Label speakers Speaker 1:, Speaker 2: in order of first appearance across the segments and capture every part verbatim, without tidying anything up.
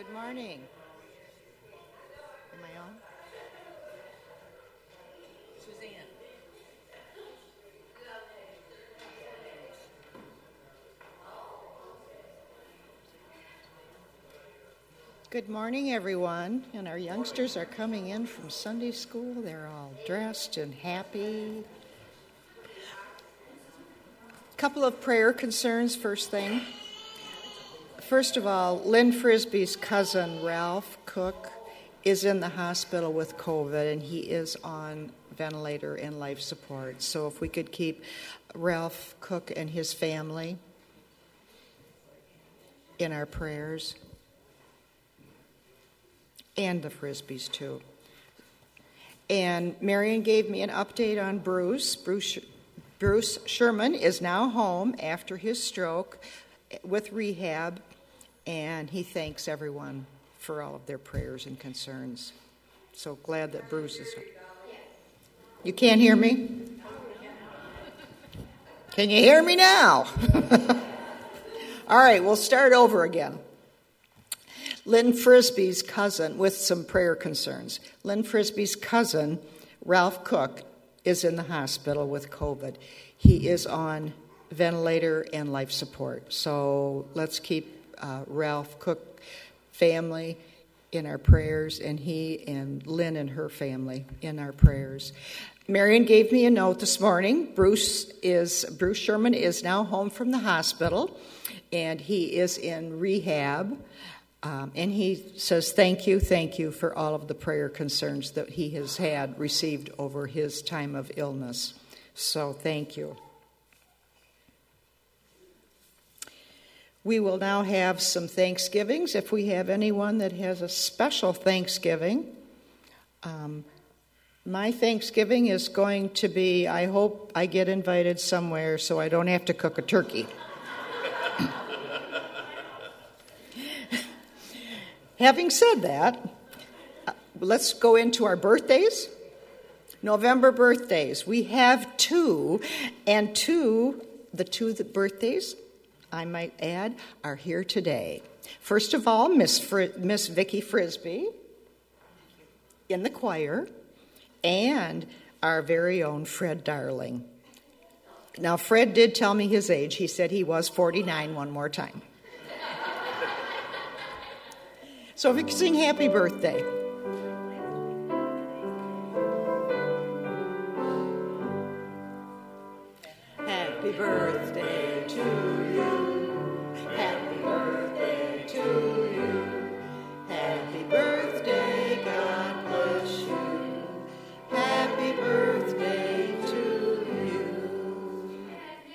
Speaker 1: Good morning. Am I on? Suzanne. Good morning, everyone. And our youngsters are coming in from Sunday school. They're all dressed and happy. A couple of prayer concerns, first thing. First of all, Lynn Frisbee's cousin, Ralph Cook, is in the hospital with COVID, and he is on ventilator and life support. So if we could keep Ralph Cook and his family in our prayers, and the Frisbees, too. And Marion gave me an update on Bruce. Bruce, Bruce Sherman is now home after his stroke with rehab, and he thanks everyone for all of their prayers and concerns. So glad that Bruce is... You can't hear me? Can you hear me now? All right, we'll start over again. Lynn Frisbee's cousin, with some prayer concerns. Lynn Frisbee's cousin, Ralph Cook, is in the hospital with COVID. He is on ventilator and life support. So let's keep uh, Ralph Cook family in our prayers, and he and Lynn and her family in our prayers. Marion gave me a note this morning. Bruce is Bruce Sherman is now home from the hospital, and he is in rehab. Um, and he says, thank you, thank you for all of the prayer concerns that he has had received over his time of illness. So thank you. We will now have some Thanksgivings. If we have anyone that has a special Thanksgiving, um, my Thanksgiving is going to be, I hope I get invited somewhere so I don't have to cook a turkey. Having said that, uh, let's go into our birthdays. November birthdays. We have two, and two, the two the birthdays, I might add, are here today. First of all, Miss Fr- Miss Vicki Frisbee in the choir, and our very own Fred Darling. Now, Fred did tell me his age. He said he was forty-nine one more time. So if we could sing happy birthday. Happy birthday to you. Happy birthday to you. Happy birthday, God bless you. Happy birthday to you.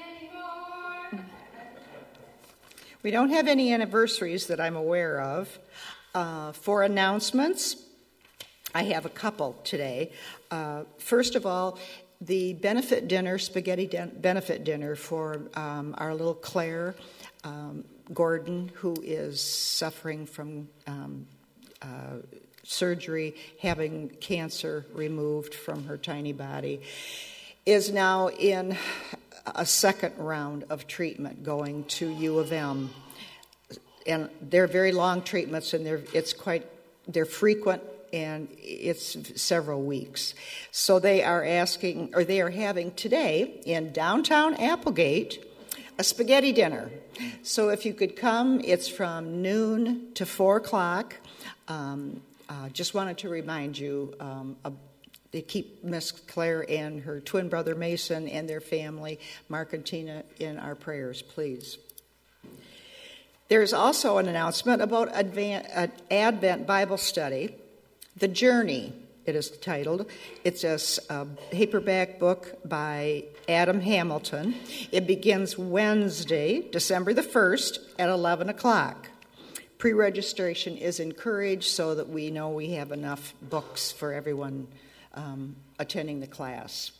Speaker 1: We don't have any anniversaries that I'm aware of. Uh, for announcements, I have a couple today. Uh, first of all, the benefit dinner, spaghetti den- benefit dinner for um, our little Claire um, Gordon, who is suffering from um, uh, surgery, having cancer removed from her tiny body, is now in a second round of treatment going to U of M. And they're very long treatments, and they're it's quite they're frequent, and it's several weeks. So they are asking, or they are having today in downtown Applegate a spaghetti dinner. So if you could come, it's from noon to four o'clock. Um, uh, just wanted to remind you. Um, uh, They keep Miss Claire and her twin brother Mason and their family, Mark and Tina, in our prayers, please. There's also an announcement about Advent, Advent Bible Study, The Journey, it is titled. It's a, a paperback book by Adam Hamilton. It begins Wednesday, December the first at eleven o'clock. Pre-registration is encouraged so that we know we have enough books for everyone um, attending the class.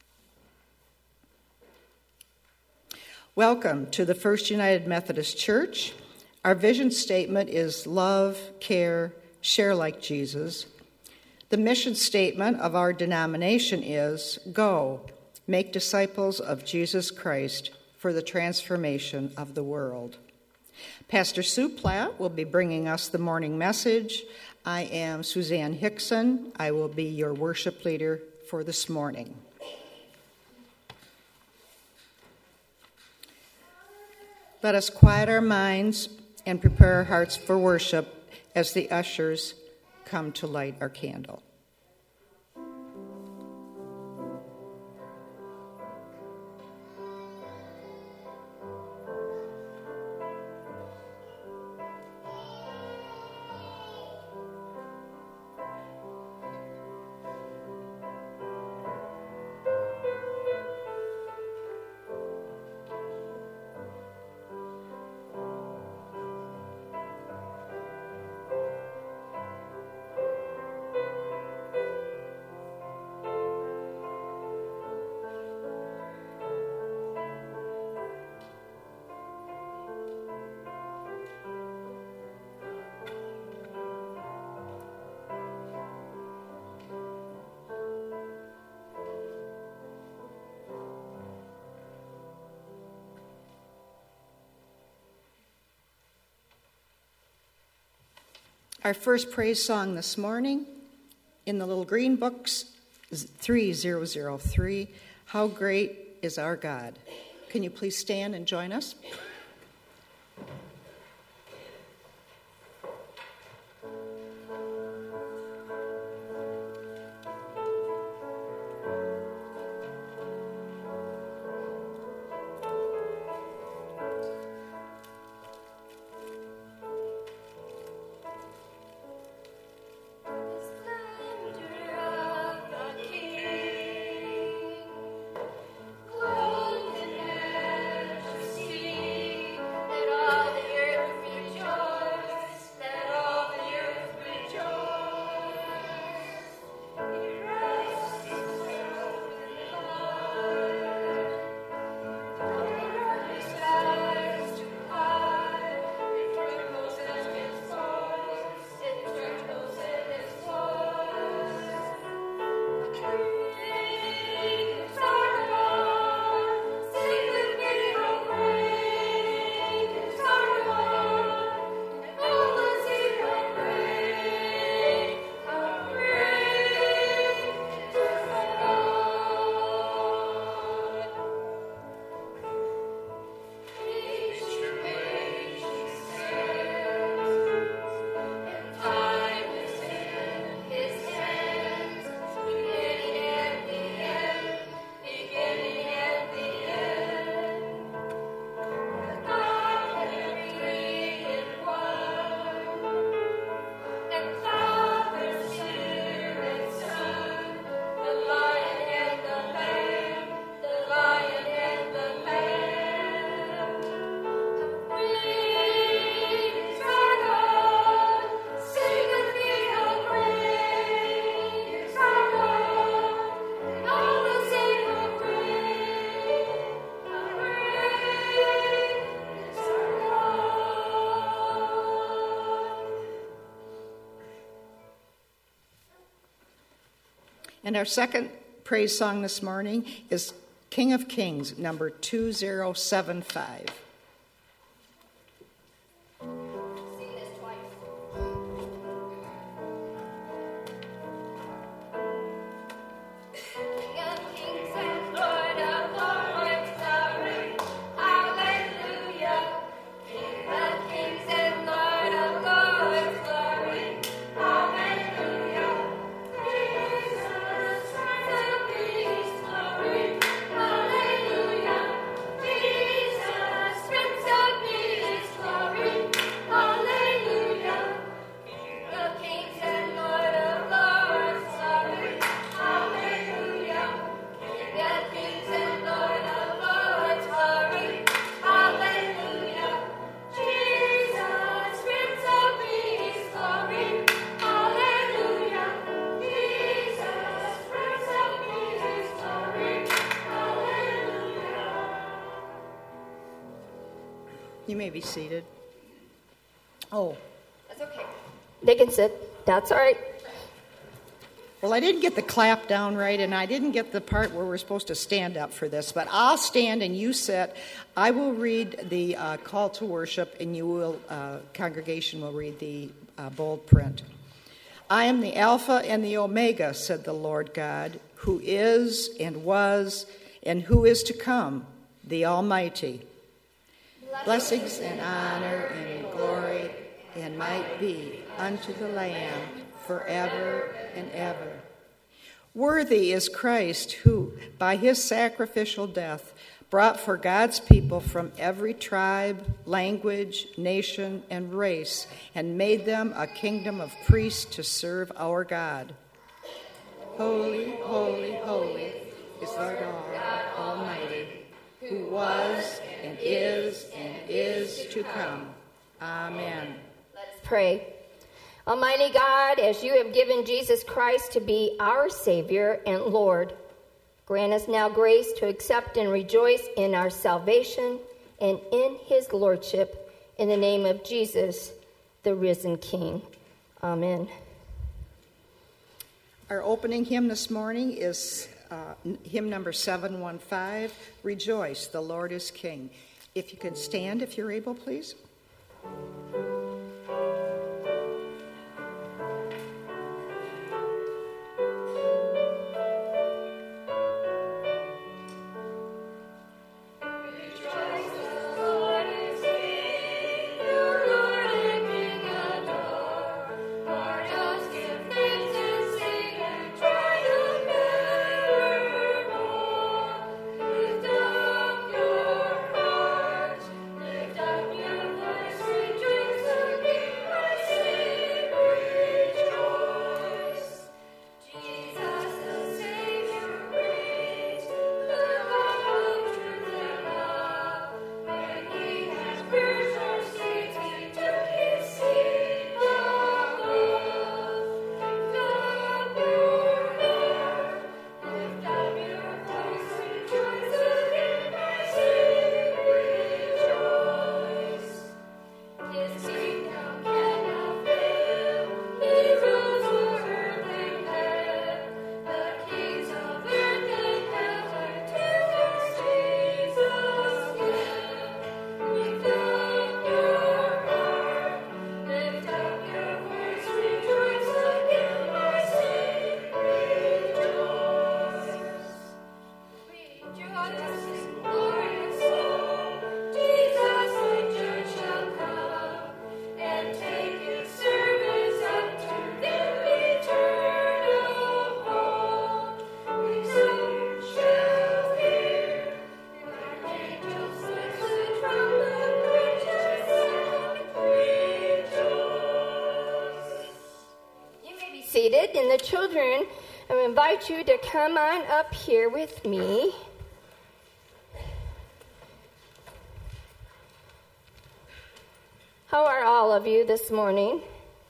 Speaker 1: Welcome to the First United Methodist Church. Our vision statement is love, care, share like Jesus. The mission statement of our denomination is go, make disciples of Jesus Christ for the transformation of the world. Pastor Sue Platt will be bringing us the morning message. I am Suzanne Hickson. I will be your worship leader for this morning. Let us quiet our minds and prepare our hearts for worship as the ushers come to light our candle. Our first praise song this morning in the little green books is three thousand three, How Great is Our God. Can you please stand and join us? And our second praise song this morning is King of Kings, number two thousand seventy-five. You may be seated. Oh.
Speaker 2: That's okay. They can sit. That's all right.
Speaker 1: Well, I didn't get the clap down right, and I didn't get the part where we're supposed to stand up for this, but I'll stand and you sit. I will read the uh, call to worship, and you will, uh, congregation will read the uh, bold print. I am the Alpha and the Omega, said the Lord God, who is and was and who is to come, the Almighty. Blessings and honor and glory and might be unto the Lamb forever and ever. Worthy is Christ, who, by his sacrificial death, brought for God's people from every tribe, language, nation, and race, and made them a kingdom of priests to serve our God. Holy, holy, holy is the God Almighty, who was and is and is to come. Amen.
Speaker 2: Let's pray. Almighty God, as you have given Jesus Christ to be our Savior and Lord, grant us now grace to accept and rejoice in our salvation and in his lordship, in the name of Jesus, the risen King. Amen.
Speaker 1: Our opening hymn this morning is uh, hymn number seven one five, Rejoice, the Lord is King. If you can stand, if you're able, please.
Speaker 2: Seated, and the children, I invite you to come on up here with me. How are all of you this morning?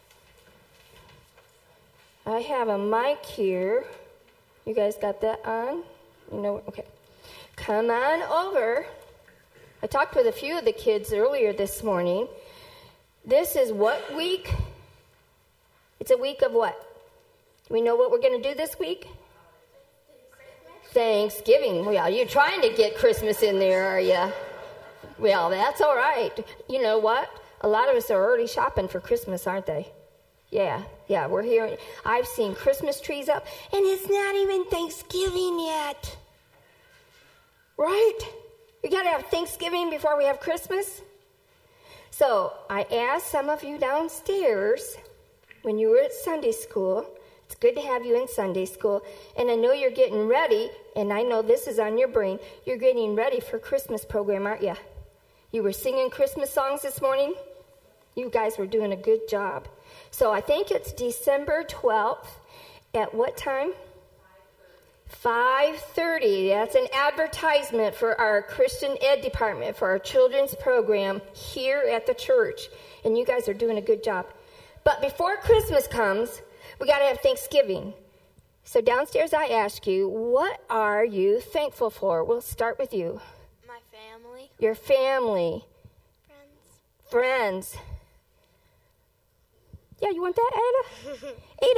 Speaker 2: I have a mic here. You guys got that on? You know, okay. Come on over. I talked with a few of the kids earlier this morning. This is what week? It's a week of what? Do we know what we're going to do this week? Thanksgiving. Well, you're trying to get Christmas in there, are you? Well, that's all right. You know what? A lot of us are already shopping for Christmas, aren't they? Yeah, yeah, we're here. I've seen Christmas trees up, and it's not even Thanksgiving yet. Right? We got to have Thanksgiving before we have Christmas. So I asked some of you downstairs when you were at Sunday school. It's good to have you in Sunday school. And I know you're getting ready, and I know this is on your brain. You're getting ready for Christmas program, aren't you? You were singing Christmas songs this morning. You guys were doing a good job. So I think it's December twelfth. At what time? five thirty. That's an advertisement for our Christian Ed department, for our children's program here at the church. And you guys are doing a good job. But before Christmas comes, we got to have Thanksgiving. So downstairs I ask you, what are you thankful for? We'll start with you.
Speaker 3: My family.
Speaker 2: Your family.
Speaker 3: Friends.
Speaker 2: Friends. Yeah, you want that, Ada? Ada,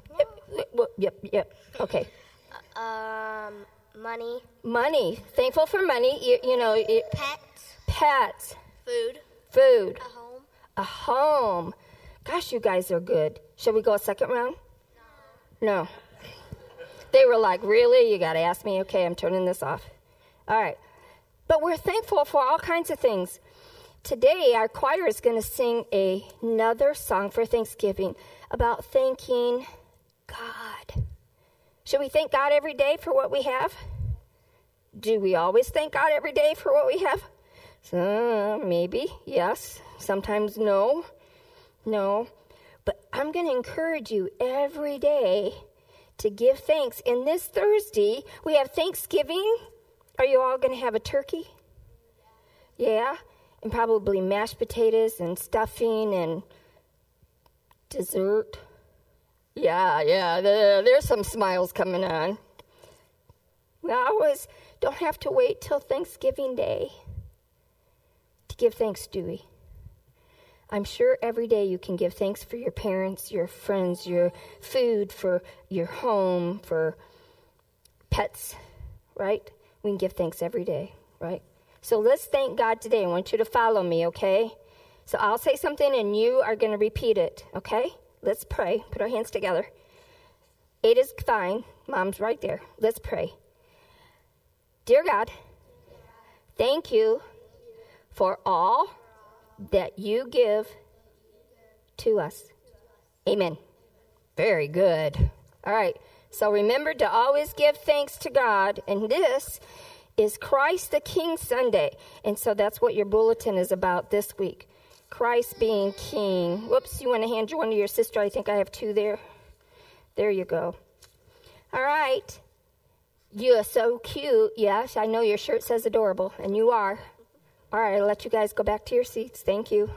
Speaker 2: Yep, yep, yep. Okay.
Speaker 3: Um, money.
Speaker 2: Money. Thankful for money. You, you know, it,
Speaker 3: Pets.
Speaker 2: pets.
Speaker 3: Food.
Speaker 2: Food.
Speaker 3: A home.
Speaker 2: A home. Gosh, you guys are good. Shall we go a second round? No. No. They were like, really? You got to ask me? Okay, I'm turning this off. All right. But we're thankful for all kinds of things. Today, our choir is going to sing a, another song for Thanksgiving about thanking God. Should we thank God every day for what we have? Do we always thank God every day for what we have? So, maybe, yes. Sometimes no. No. But I'm going to encourage you every day to give thanks. And this Thursday, we have Thanksgiving. Are you all going to have a turkey? Yeah? And probably mashed potatoes and stuffing and dessert. Yeah, yeah, the, there's some smiles coming on. We always don't have to wait till Thanksgiving Day to give thanks, do we? I'm sure every day you can give thanks for your parents, your friends, your food, for your home, for pets, right? We can give thanks every day, right? So let's thank God today. I want you to follow me, okay? So I'll say something and you are going to repeat it, okay? Let's pray. Put our hands together. Ada's fine. Mom's right there. Let's pray. Dear God, thank you for all that you give to us. Amen. Very good. All right. So remember to always give thanks to God. And this is Christ the King Sunday. And so that's what your bulletin is about this week. Christ being King. Whoops, you want to hand one to your sister? I think I have two there. There you go. All right. You are so cute. Yes, I know your shirt says adorable, and you are. All right, I'll let you guys go back to your seats. Thank you.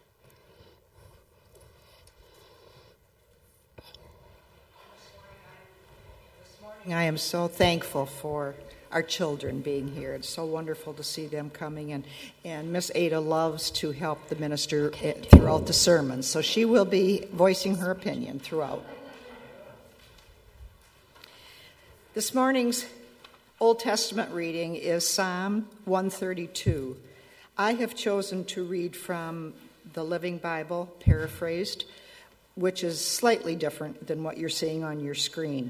Speaker 1: This morning I am so thankful for our children being here. It's so wonderful to see them coming, and, and Miss Ada loves to help the minister throughout the sermon, so she will be voicing her opinion throughout. This morning's Old Testament reading is Psalm one thirty-two. I have chosen to read from the Living Bible, paraphrased, which is slightly different than what you're seeing on your screen.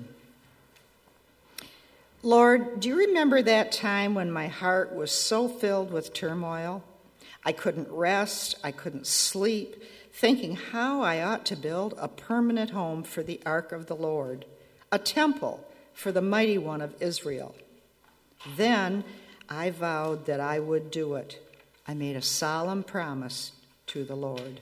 Speaker 1: Lord, do you remember that time when my heart was so filled with turmoil? I couldn't rest, I couldn't sleep, thinking how I ought to build a permanent home for the ark of the Lord, a temple for the mighty one of Israel. Then I vowed that I would do it. I made a solemn promise to the Lord.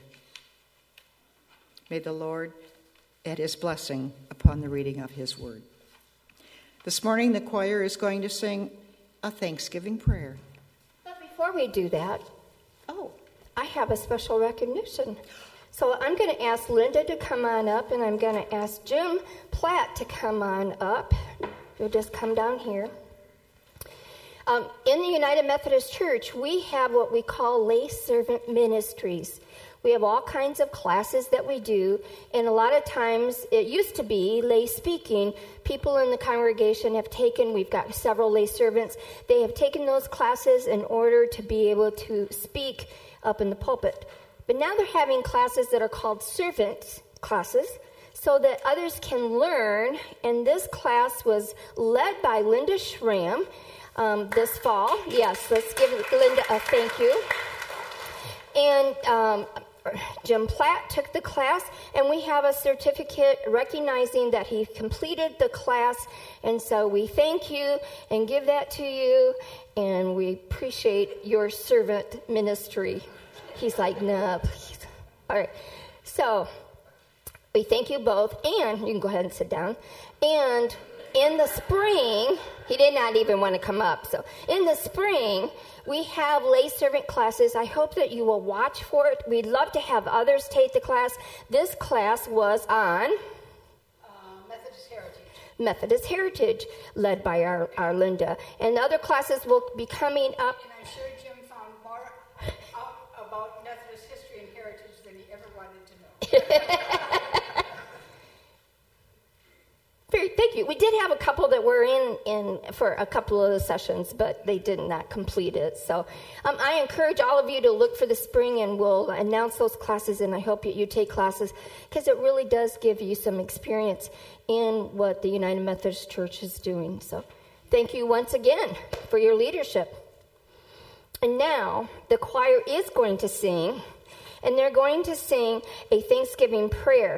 Speaker 1: May the Lord add his blessing upon the reading of his word. This morning, the choir is going to sing a Thanksgiving prayer.
Speaker 2: But before we do that,
Speaker 1: oh,
Speaker 2: I have a special recognition. So I'm going to ask Linda to come on up, and I'm going to ask Jim Platt to come on up. You'll just come down here. Um, in the United Methodist Church, we have what we call lay servant ministries. We have all kinds of classes that we do, and a lot of times it used to be lay speaking. People in the congregation have taken, we've got several lay servants, they have taken those classes in order to be able to speak up in the pulpit. But now they're having classes that are called servant classes so that others can learn, and this class was led by Linda Schramm um, this fall. Yes, let's give Linda a thank you. And um, Jim Platt took the class, and we have a certificate recognizing that he completed the class, and so we thank you and give that to you, and we appreciate your servant ministry. He's like, no, please. All right, so we thank you both, and you can go ahead and sit down, and in the spring, he did not even want to come up, so in the spring, we have lay servant classes. I hope that you will watch for it. We'd love to have others take the class. This class was on
Speaker 4: Uh, Methodist Heritage.
Speaker 2: Methodist Heritage, led by our, our Linda. And the other classes will be coming up.
Speaker 4: And I'm sure Jim found more out about Methodist history and heritage than he ever wanted to know.
Speaker 2: very, thank you. We did have a couple that were in, in for a couple of the sessions, but they did not complete it. So um, I encourage all of you to look for the spring, and we'll announce those classes, and I hope you, you take classes, because it really does give you some experience in what the United Methodist Church is doing. So thank you once again for your leadership. And now the choir is going to sing, and they're going to sing a Thanksgiving prayer.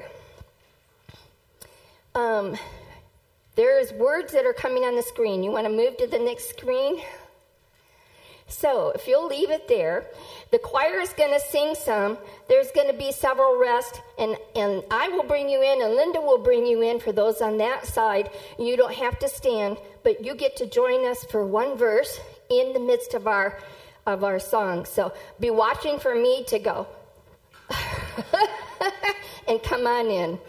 Speaker 2: Um, there's words that are coming on the screen. You want to move to the next screen? So if you'll leave it there, the choir is going to sing some. There's going to be several rests, and, and I will bring you in, and Linda will bring you in for those on that side. You don't have to stand, but you get to join us for one verse in the midst of our of our song. So be watching for me to go. And come on in.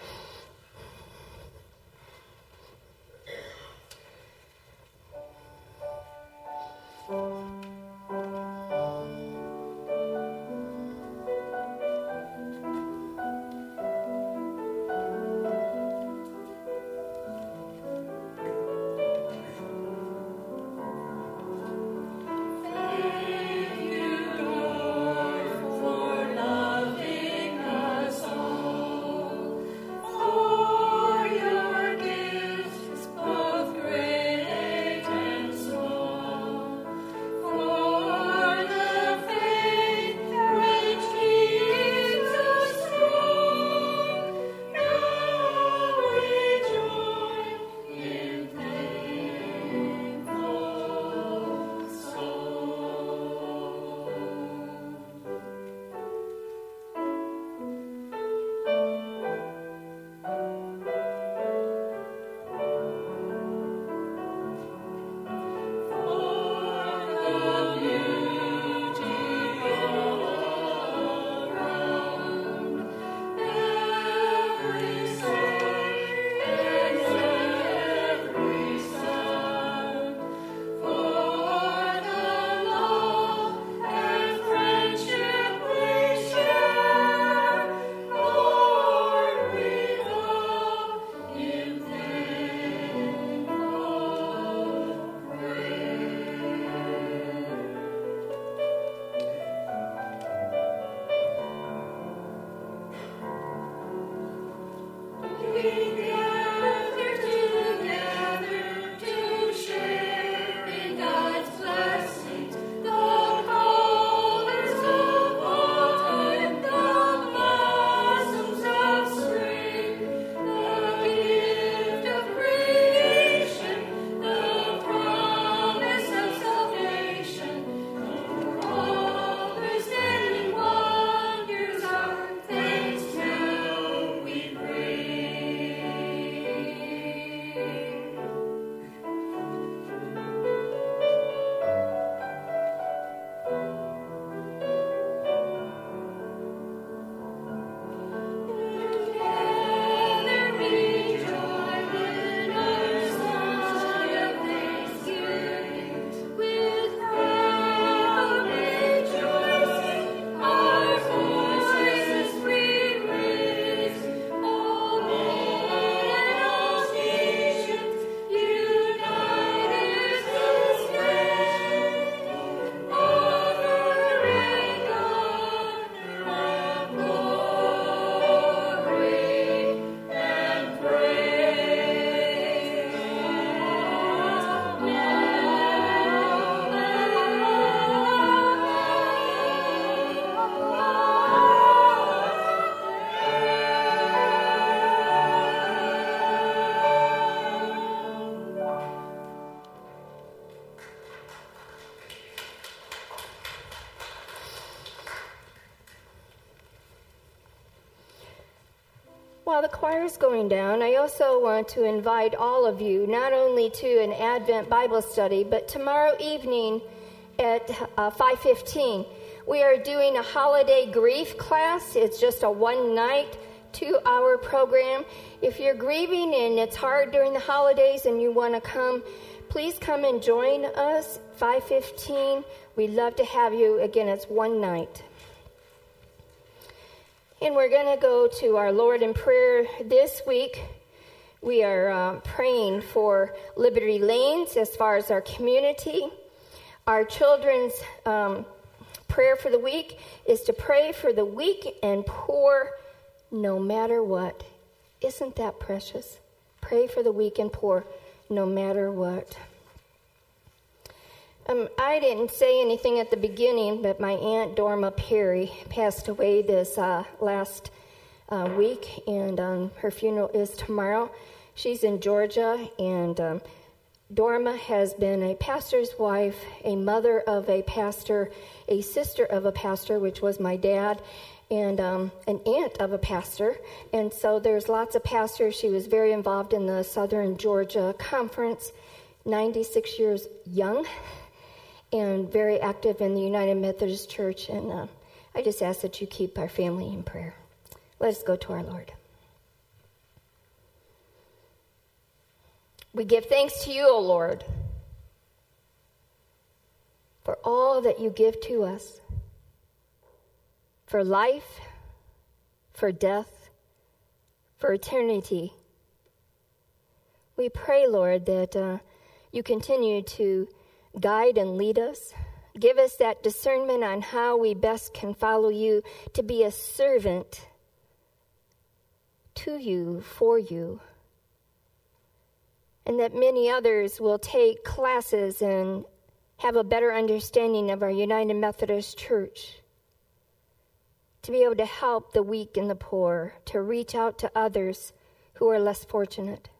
Speaker 2: While the choir is going down, I also want to invite all of you not only to an Advent Bible study, but tomorrow evening at uh, five fifteen, we are doing a holiday grief class. It's just a one-night, two-hour program. If you're grieving and it's hard during the holidays and you want to come, please come and join us, five fifteen. We'd love to have you. Again, it's one night. And we're going to go to our Lord in prayer this week. We are uh, praying for Liberty Lanes as far as our community. Our children's um, prayer for the week is to pray for the weak and poor no matter what. Isn't that precious? Pray for the weak and poor no matter what. Um, I didn't say anything at the beginning, but my Aunt Dorma Perry passed away this uh, last uh, week, and um, her funeral is tomorrow. She's in Georgia, and um, Dorma has been a pastor's wife, a mother of a pastor, a sister of a pastor, which was my dad, and um, an aunt of a pastor. And so there's lots of pastors. She was very involved in the Southern Georgia Conference, ninety-six years young, and very active in the United Methodist Church. And uh, I just ask that you keep our family in prayer. Let us go to our Lord. We give thanks to you, O Lord, for all that you give to us, for life, for death, for eternity. We pray, Lord, that uh, you continue to guide and lead us. Give us that discernment on how we best can follow you to be a servant to you, for you. And that many others will take classes and have a better understanding of our United Methodist Church, to be able to help the weak and the poor, to reach out to others who are less fortunate.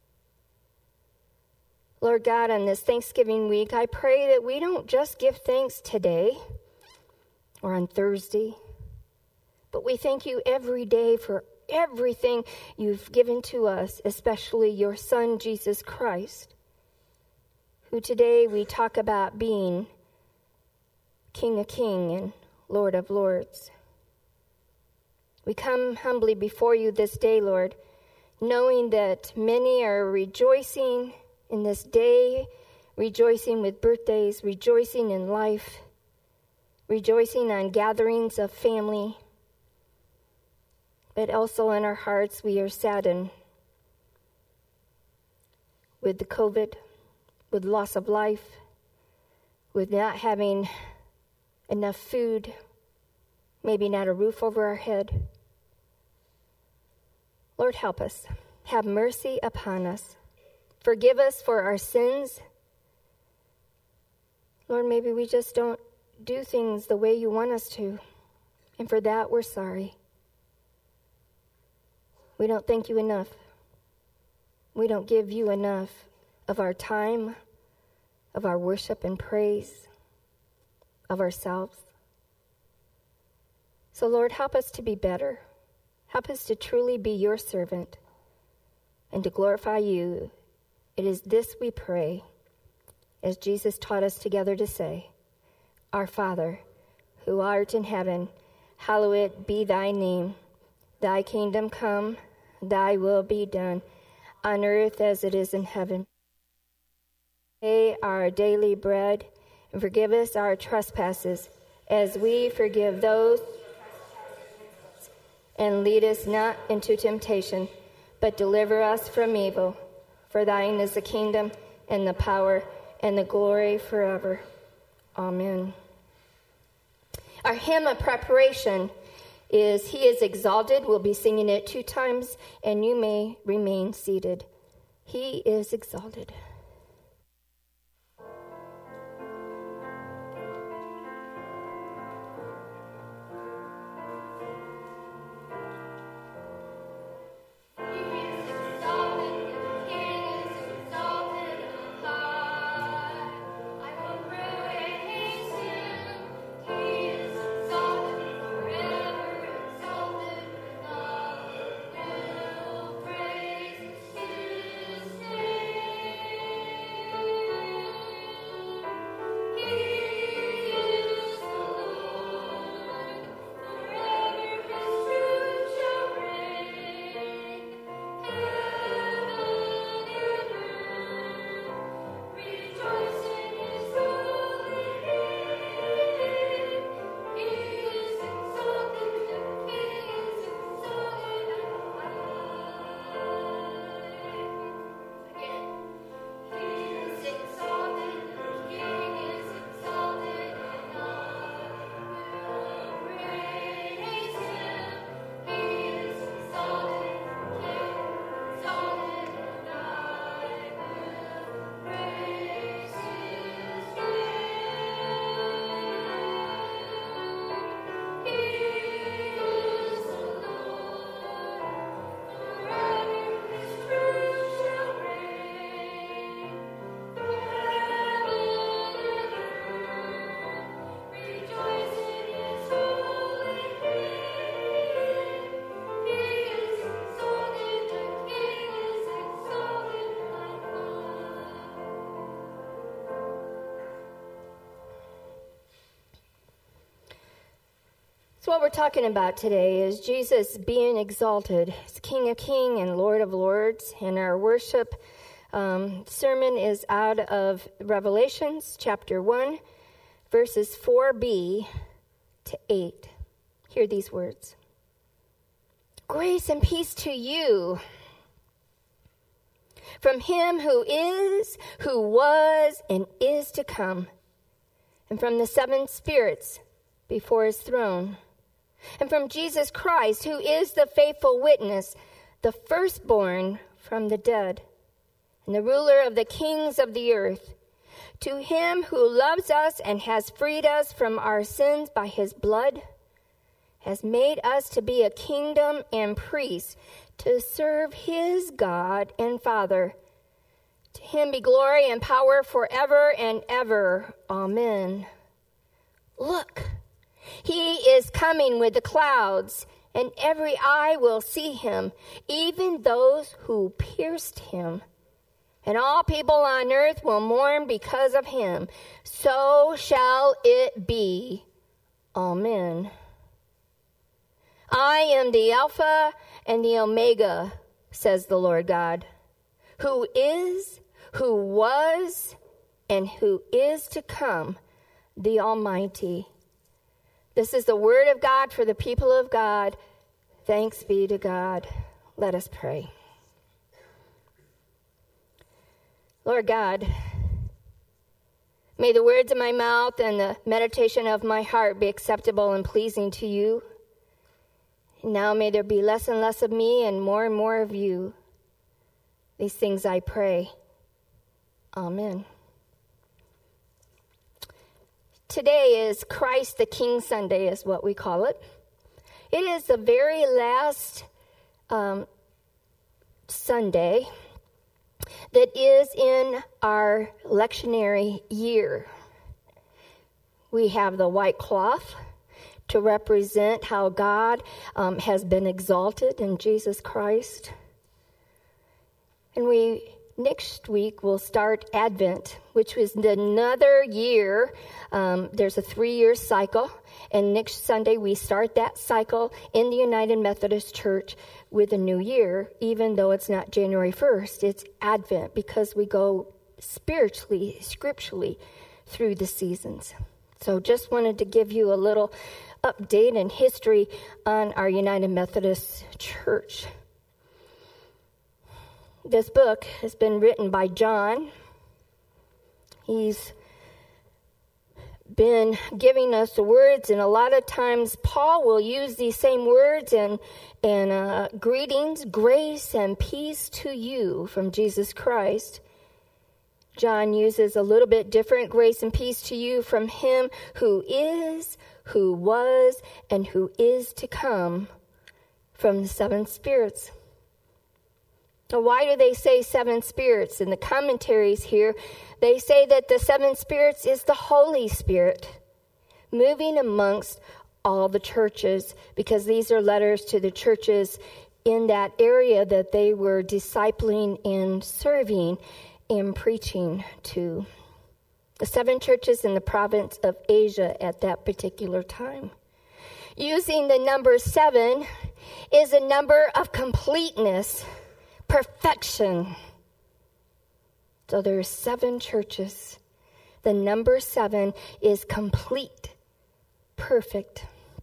Speaker 2: Lord God, on this Thanksgiving week, I pray that we don't just give thanks today or on Thursday, but we thank you every day for everything you've given to us, especially your Son, Jesus Christ, who today we talk about being King of Kings and Lord of Lords. We come humbly before you this day, Lord, knowing that many are rejoicing in this day, rejoicing with birthdays, rejoicing in life, rejoicing on gatherings of family. But also in our hearts, we are saddened with the COVID, with loss of life, with not having enough food, maybe not a roof over our head. Lord, help us. Have mercy upon us. Forgive us for our sins. Lord, maybe we just don't do things the way you want us to, and for that we're sorry. We don't thank you enough. We don't give you enough of our time, of our worship and praise, of ourselves. So, Lord, help us to be better. Help us to truly be your servant and to glorify you. It is this we pray, as Jesus taught us together to say, Our Father, who art in heaven, hallowed be thy name. Thy kingdom come, thy will be done, on earth as it is in heaven. Pay our daily bread, and forgive us our trespasses, as we forgive those. And lead us not into temptation, but deliver us from evil. For thine is the kingdom, and the power, and the glory forever. Amen. Our hymn of preparation is He is Exalted. We'll be singing it two times, and you may remain seated. He is exalted.
Speaker 5: Praise to stay.
Speaker 2: what we're talking about today is Jesus being exalted as King of Kings and Lord of Lords. And our worship um, sermon is out of Revelations chapter one, verses four b to eight. Hear these words. Grace and peace to you from him who is, who was, and is to come, and from the seven spirits before his throne, and from Jesus Christ, who is the faithful witness, the firstborn from the dead, and the ruler of the kings of the earth, to him who loves us and has freed us from our sins by his blood, has made us to be a kingdom and priests to serve his God and Father. To him be glory and power forever and ever. Amen. Look, he is coming with the clouds, and every eye will see him, even those who pierced him. And all people on earth will mourn because of him. So shall it be. Amen. I am the Alpha and the Omega, says the Lord God, who is, who was, and who is to come, the Almighty. This is the word of God for the people of God. Thanks be to God. Let us pray. Lord God, may the words of my mouth and the meditation of my heart be acceptable and pleasing to you. Now may there be less and less of me and more and more of you. These things I pray. Amen. Today is Christ the King Sunday, is what we call it. It is the very last um, Sunday that is in our lectionary year. We have the white cloth to represent how God um, has been exalted in Jesus Christ. And we next week will start Advent, which was another year. Um, there's a three-year cycle, and next Sunday we start that cycle in the United Methodist Church with a new year, even though it's not January first. It's Advent because we go spiritually, scripturally through the seasons. So just wanted to give you a little update and history on our United Methodist Church. This book has been written by John. He's been giving us the words, and a lot of times Paul will use these same words and and uh, greetings, grace and peace to you from Jesus Christ. John uses a little bit different, grace and peace to you from him who is, who was, and who is to come, from the seven spirits. Now, why do they say seven spirits? In the commentaries here, they say that the seven spirits is the Holy Spirit moving amongst all the churches, because these are letters to the churches in that area that they were discipling and serving and preaching to. The seven churches in the province of Asia at that particular time. Using the number seven is a number of completeness, perfection. So there are seven churches. The number seven is complete, perfect.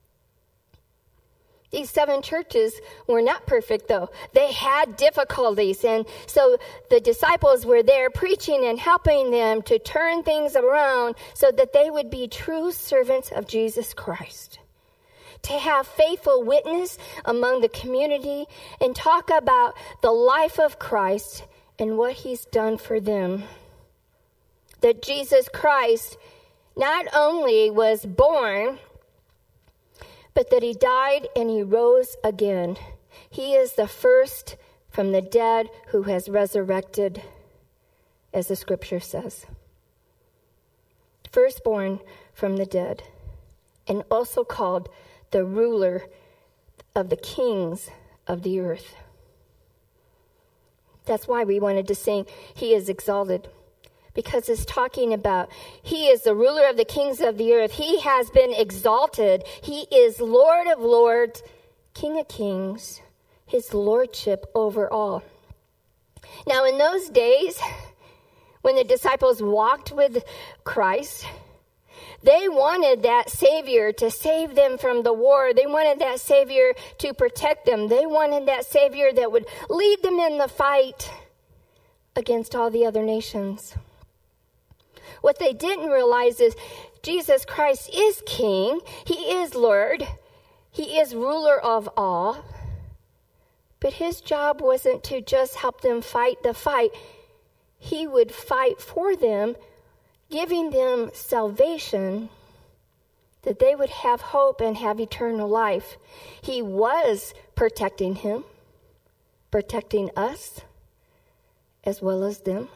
Speaker 2: These seven churches were not perfect, though. They had difficulties, and so the disciples were there preaching and helping them to turn things around so that they would be true servants of Jesus Christ. To have faithful witness among the community and talk about the life of Christ and what he's done for them. That Jesus Christ not only was born, but that he died and he rose again. He is the first from the dead who has resurrected, as the scripture says. Firstborn from the dead, and also called the ruler of the kings of the earth. That's why we wanted to sing, He is exalted, because it's talking about he is the ruler of the kings of the earth. He has been exalted. He is Lord of lords, King of kings, his lordship over all. Now, in those days, when the disciples walked with Christ, they wanted that Savior to save them from the war. They wanted that Savior to protect them. They wanted that Savior that would lead them in the fight against all the other nations. What they didn't realize is Jesus Christ is King. He is Lord. He is ruler of all. But his job wasn't to just help them fight the fight. He would fight for them, giving them salvation, that they would have hope and have eternal life. He was protecting him, protecting us, as well as them.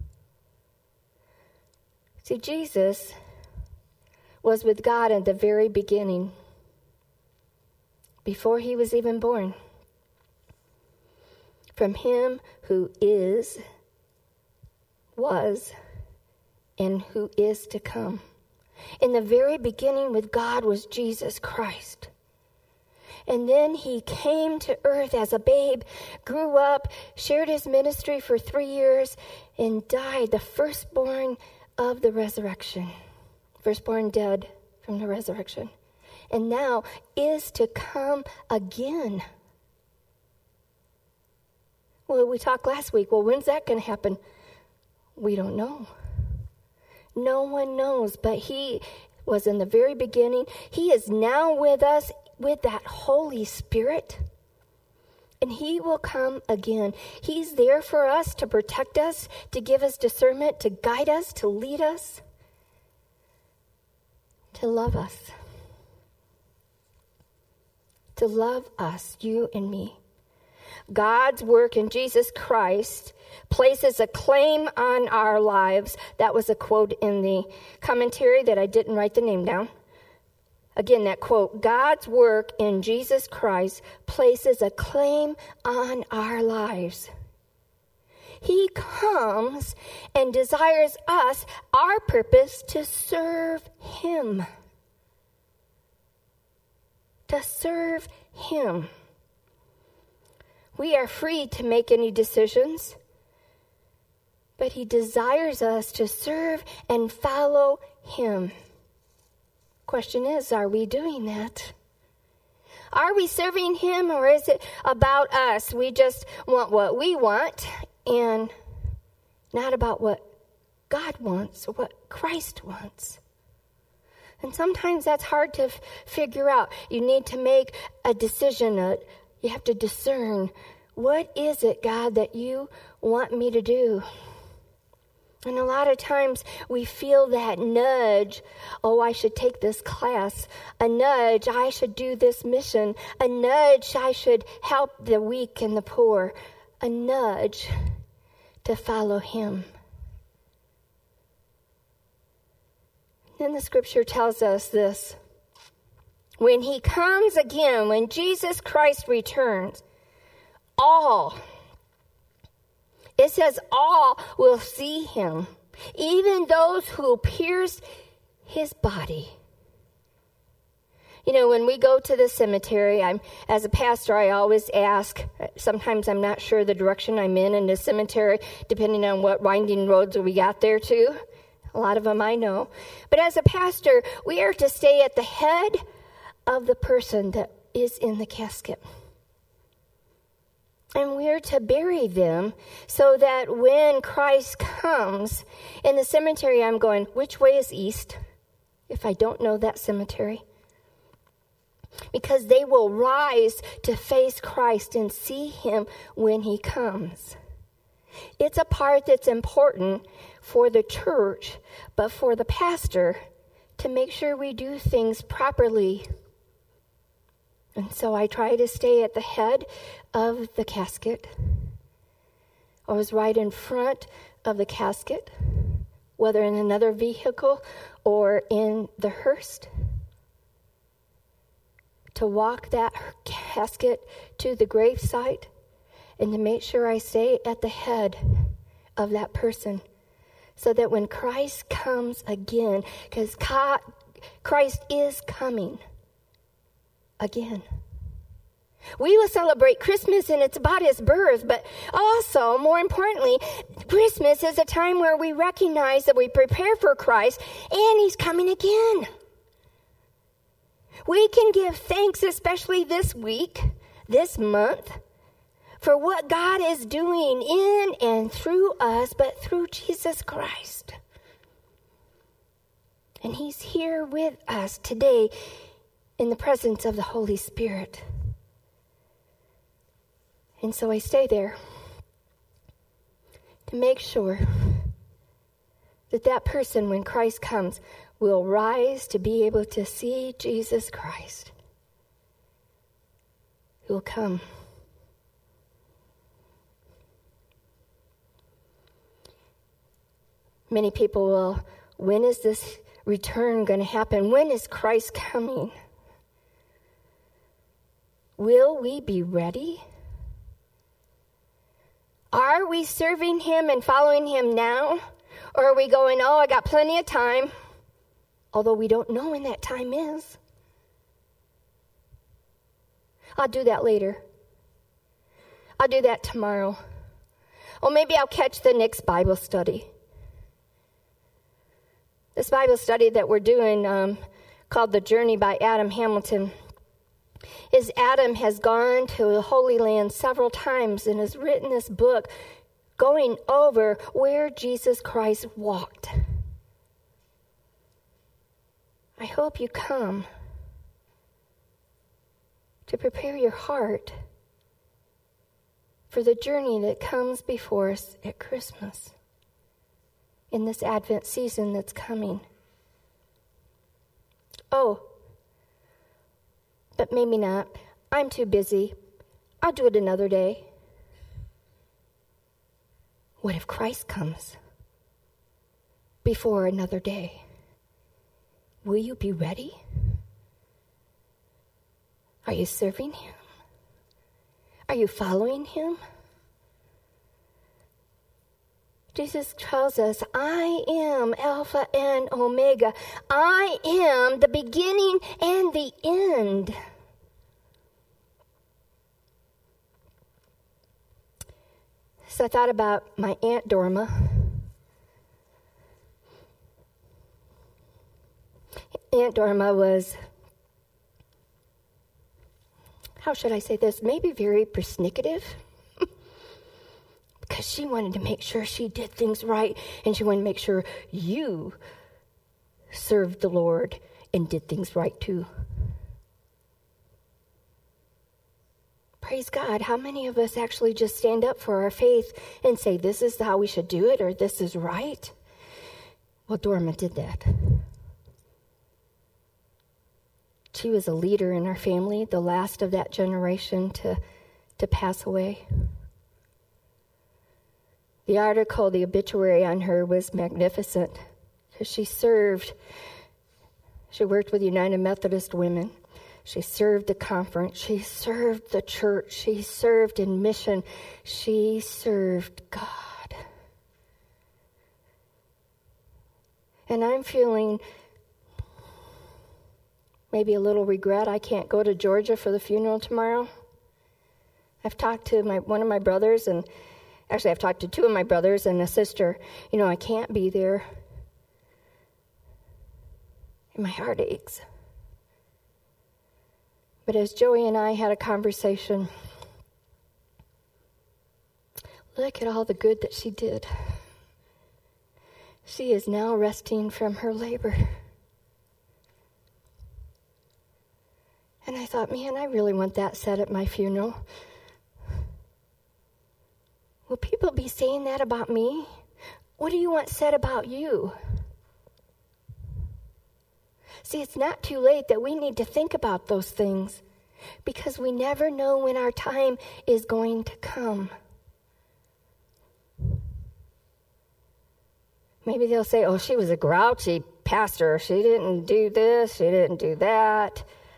Speaker 2: See, Jesus was with God in the very beginning, before he was even born. From him who is, was, and who is to come. In the very beginning with God was Jesus Christ. And then he came to earth as a babe, grew up, shared his ministry for three years, and died, the firstborn of the resurrection. Firstborn dead from the resurrection. And now is to come again. Well, we talked last week. Well, when's that going to happen? We don't know. No one knows, but he was in the very beginning. He is now with us with that Holy Spirit, and he will come again. He's there for us to protect us, to give us discernment, to guide us, to lead us, to love us. To love us, you and me. God's work in Jesus Christ places a claim on our lives. That was a quote in the commentary that I didn't write the name down. Again, that quote, God's work in Jesus Christ places a claim on our lives. He comes and desires us, our purpose, to serve him. To serve him. We are free to make any decisions, but he desires us to serve and follow him. Question is, are we doing that? Are we serving him, or is it about us? We just want what we want and not about what God wants or what Christ wants. And sometimes that's hard to f- figure out. You need to make a decision. A, you have to discern, what is it, God, that you want me to do? And a lot of times we feel that nudge, oh, I should take this class. A nudge, I should do this mission. A nudge, I should help the weak and the poor. A nudge to follow him. Then the scripture tells us this. When he comes again, when Jesus Christ returns, all, it says all will see him, even those who pierced his body. You know, when we go to the cemetery, I'm as a pastor, I always ask, sometimes I'm not sure the direction I'm in in the cemetery, depending on what winding roads we got there to. A lot of them I know. But as a pastor, we are to stay at the head of the person that is in the casket. And we're to bury them so that when Christ comes, in the cemetery I'm going, which way is east? If I don't know that cemetery. Because they will rise to face Christ and see him when he comes. It's a part that's important for the church, but for the pastor to make sure we do things properly. And so I try to stay at the head of the casket. I was right in front of the casket, whether in another vehicle or in the hearse, to walk that casket to the gravesite and to make sure I stay at the head of that person so that when Christ comes again, because Christ is coming again. We will celebrate Christmas and it's about his birth, but also, more importantly, Christmas is a time where we recognize that we prepare for Christ and he's coming again. We can give thanks, especially this week, this month, for what God is doing in and through us, but through Jesus Christ. And he's here with us today in the presence of the Holy Spirit. And so I stay there to make sure that that person, when Christ comes, will rise to be able to see Jesus Christ, who will come. Many people will, when is this return going to happen? When is Christ coming? Will we be ready? Are we serving him and following him now? Or are we going, oh, I got plenty of time, although we don't know when that time is? I'll do that later. I'll do that tomorrow. Or maybe I'll catch the next Bible study. This Bible study that we're doing, um, called The Journey by Adam Hamilton, is Adam has gone to the Holy Land several times and has written this book going over where Jesus Christ walked. I hope you come to prepare your heart for the journey that comes before us at Christmas, in this Advent season that's coming. Oh, but maybe not. I'm too busy. I'll do it another day. What if Christ comes before another day? Will you be ready? Are you serving him? Are you following him? Jesus tells us, I am Alpha and Omega. I am the beginning and the end. So I thought about my Aunt Dorma. Aunt Dorma was, how should I say this, maybe very persnickety. Because she wanted to make sure she did things right, and she wanted to make sure you served the Lord and did things right too. Praise God. How many of us actually just stand up for our faith and say, this is how we should do it, or this is right? Well, Dorma did that. She was a leader in our family, the last of that generation to, to pass away. The article, the obituary on her was magnificent because she served. She worked with United Methodist Women. She served the conference. She served the church. She served in mission. She served God. And I'm feeling maybe a little regret. I can't go to Georgia for the funeral tomorrow. I've talked to my one of my brothers, and actually I've talked to two of my brothers and a sister. You know, I can't be there. And my heart aches. But as Joey and I had a conversation, look at all the good that she did. She is now resting from her labor. And I thought, man, I really want that said at my funeral. Will people be saying that about me? What do you want said about you? See, it's not too late that we need to think about those things, because we never know when our time is going to come. Maybe they'll say, oh, she was a grouchy pastor. She didn't do this. She didn't do that.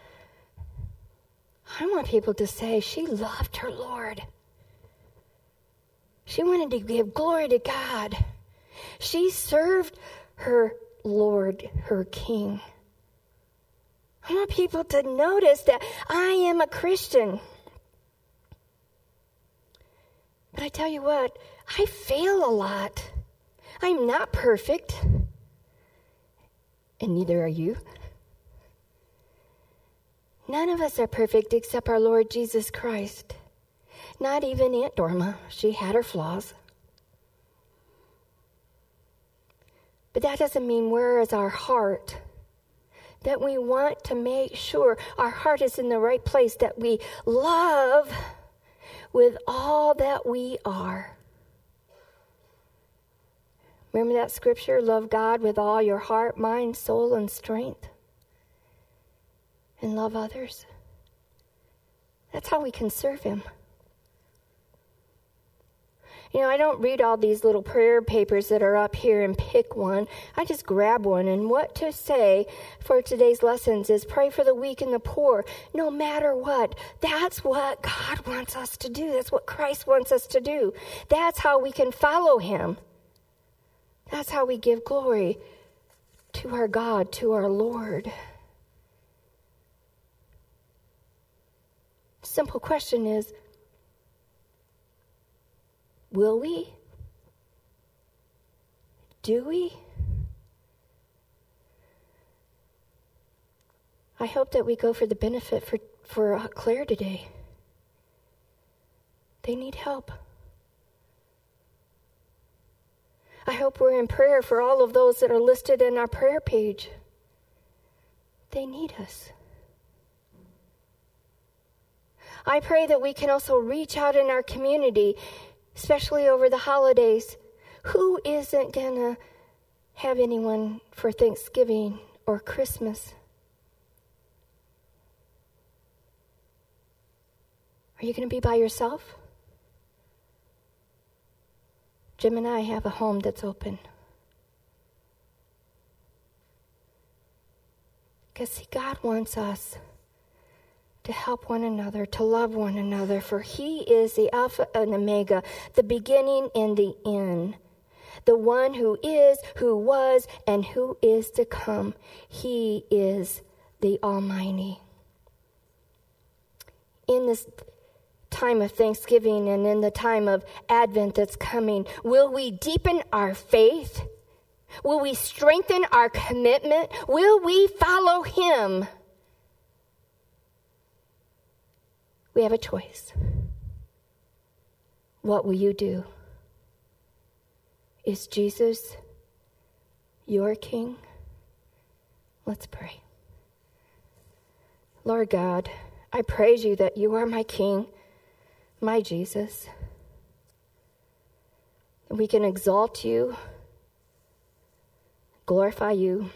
Speaker 2: I want people to say she loved her Lord. She wanted to give glory to God. She served her Lord, her King. I want people to notice that I am a Christian. But I tell you what, I fail a lot. I'm not perfect. And neither are you. None of us are perfect except our Lord Jesus Christ. Not even Aunt Dorma. She had her flaws. But that doesn't mean where is our heart. That we want to make sure our heart is in the right place, that we love with all that we are. Remember that scripture, love God with all your heart, mind, soul, and strength. And love others. That's how we can serve him. You know, I don't read all these little prayer papers that are up here and pick one. I just grab one. And what to say for today's lessons is pray for the weak and the poor, no matter what. That's what God wants us to do. That's what Christ wants us to do. That's how we can follow him. That's how we give glory to our God, to our Lord. Simple question is, will we? Do we? I hope that we go for the benefit for, for Claire today. They need help. I hope we're in prayer for all of those that are listed in our prayer page. They need us. I pray that we can also reach out in our community, especially over the holidays. Who isn't going to have anyone for Thanksgiving or Christmas? Are you going to be by yourself? Jim and I have a home that's open. Because, see, God wants us to help one another, to love one another, for he is the Alpha and Omega, the beginning and the end, the one who is, who was, and who is to come. He is the Almighty. In this time of Thanksgiving and in the time of Advent that's coming, will we deepen our faith? Will we strengthen our commitment? Will we follow him? We have a choice. What will you do? Is Jesus your King? Let's pray. Lord God, I praise you that you are my King, my Jesus. We can exalt you, glorify you,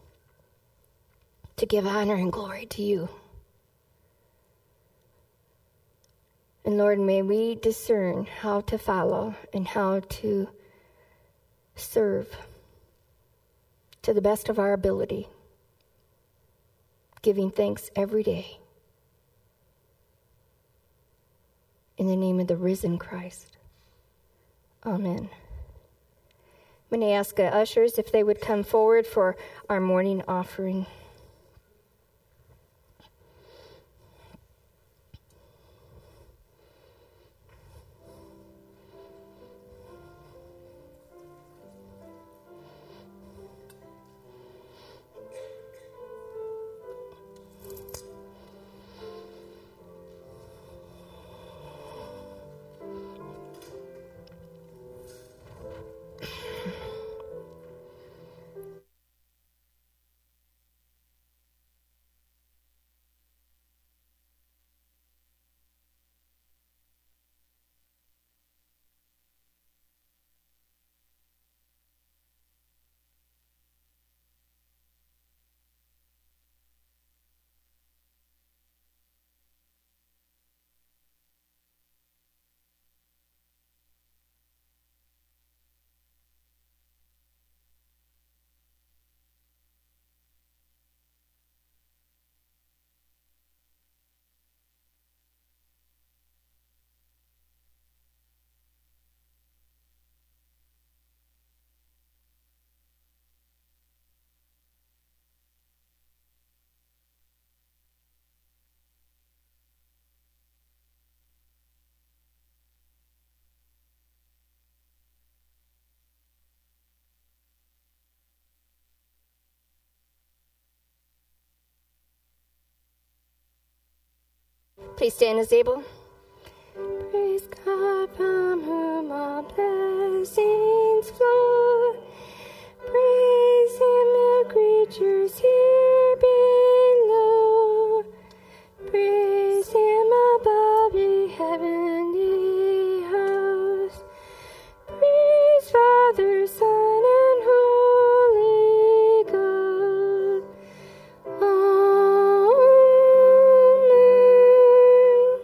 Speaker 2: to give honor and glory to you. And Lord, may we discern how to follow and how to serve to the best of our ability, giving thanks every day. In the name of the risen Christ. Amen. I'm going to ask uh, ushers if they would come forward for our morning offering. Please stand as able. Praise God from whom all blessings flow. Praise him, you creatures here below. Praise him above, ye heavenly hosts. Praise Father, Son, and Holy Ghost. Amen.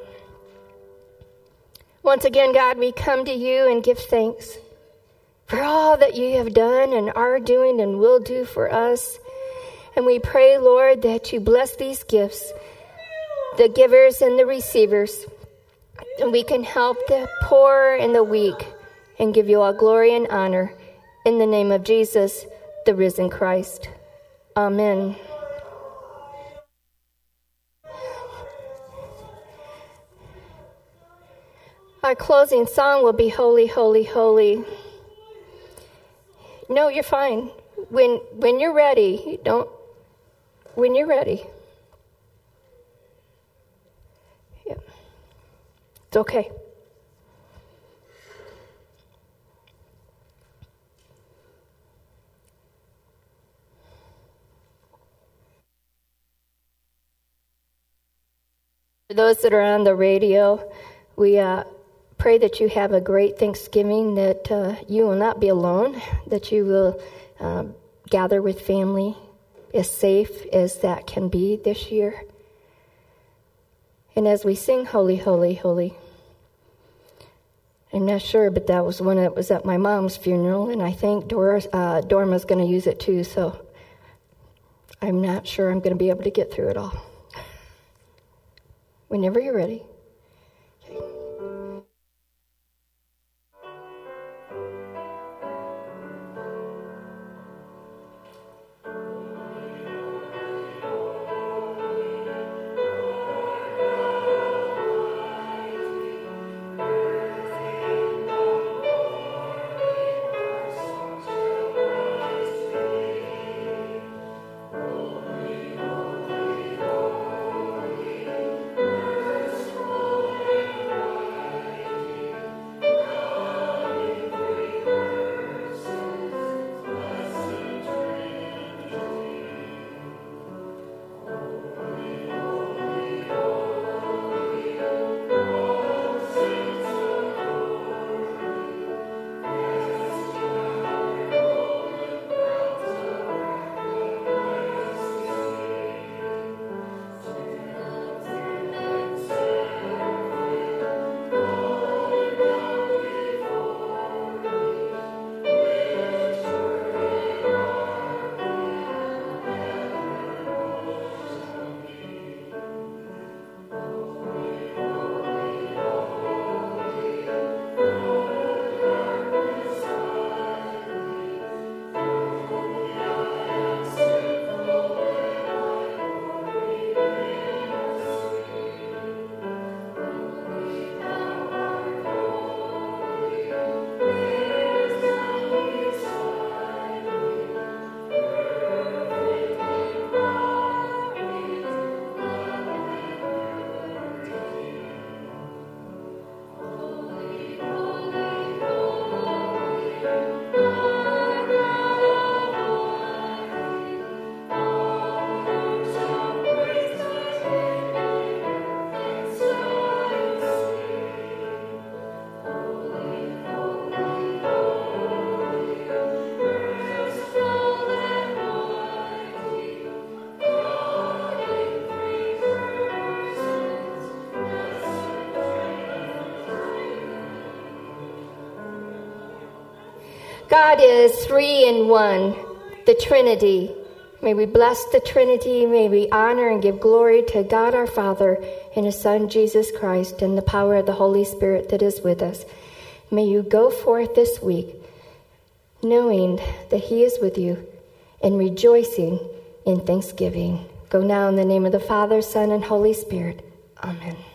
Speaker 2: Once again, God, we come to you and give thanks for all that you have done and are doing and will do for us. And we pray, Lord, that you bless these gifts, the givers and the receivers, and we can help the poor and the weak and give you all glory and honor in the name of Jesus, the risen Christ. Amen. Our closing song will be Holy, Holy, Holy. No, you're fine. When when you're ready, don't. When you're ready. Yeah. It's okay. For those that are on the radio, we uh, pray that you have a great Thanksgiving, that uh, you will not be alone, that you will uh, gather with family as safe as that can be this year. And as we sing Holy, Holy, Holy, I'm not sure, but that was one that was at my mom's funeral, and I think Dora, uh, Dorma's going to use it too, so I'm not sure I'm going to be able to get through it all. Whenever you're ready. God is three in one, the Trinity. May we bless the Trinity. May we honor and give glory to God our Father and His Son, Jesus Christ, and the power of the Holy Spirit that is with us. May you go forth this week knowing that He is with you and rejoicing in thanksgiving. Go now in the name of the Father, Son, and Holy Spirit. Amen.